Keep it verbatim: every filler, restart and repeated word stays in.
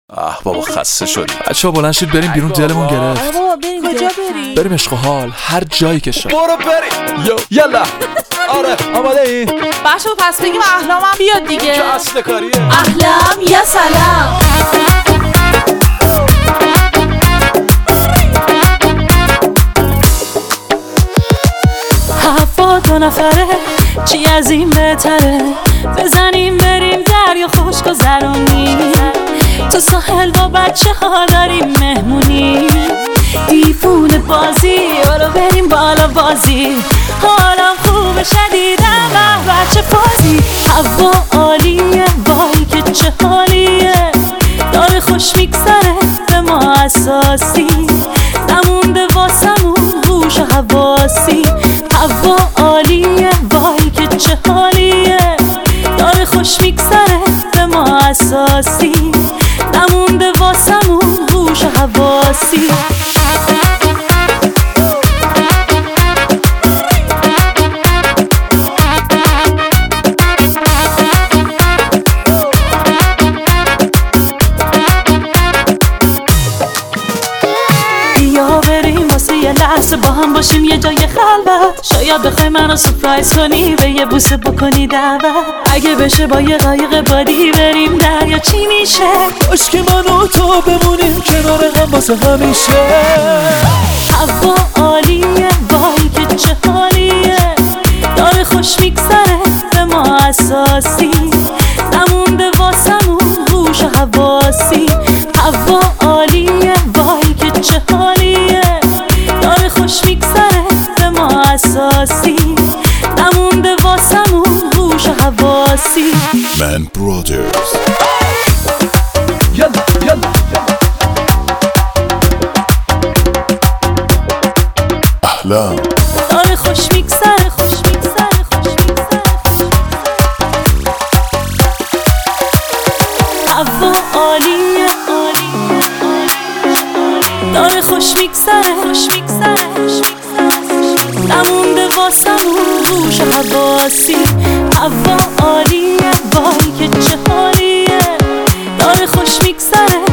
آه بابا خسته شدیم. بچه‌ها بلند شید بریم بیرون، دلمون گرفت. آره بابا بریم. کجا بریم؟ بریم عشق و حال، هر جایی که شد. برو بریم. یو یلا. آره آماده ای؟ بچه‌ها پس بگیم احلامم بیاد دیگه. چه اصل کاریه؟ احلام یا سلام. هفت دو نفره چی از این بهتره، بزنیم بریم دریا خوش گذرونی، تو ساحل با بچه ها داریم مهمونی، دیفونه بازی برو بریم بالا بازی، حالم خوب شدیدم به بچه بازی، هوا عالیه وای که چه حالیه، داره خوش میگذره به ما اساسی، نمونده واسمون هوش و حواسی، هوا عالیه وای که چه حالیه، داره خوش میگذره به ما اساسی، نمونده واسمون هوش و حواسی. یه لحظه با هم باشیم یه جای خلوت، شاید بخوای منو سورپرایز کنی به یه بوسه بکنی دعوت، اگه بشه با یه قایق بادی بریم دریا چی میشه، باش که من و تو بمونیم کنار هم واسه همیشه، هوا عالیه وای که چه حالیه، داره خوش میگذره به ما اساسی، نمونده واسمون هوش و حواسی، هوا عالیه وای که چه حالیه، داره خوش میگذره به ما اساسی، نمونده واسمون هوش و حواسی. من برادرز یلا یلا. احلام داره خوش میگذره خوش میگذره خوش میگذره، هوا عالیه عالیه، داره خوش میگذره خوش میگذره، نمونده واسمون هوش و حواسی، هوا عالیه وای که چه حالیه، داره خوش میگذره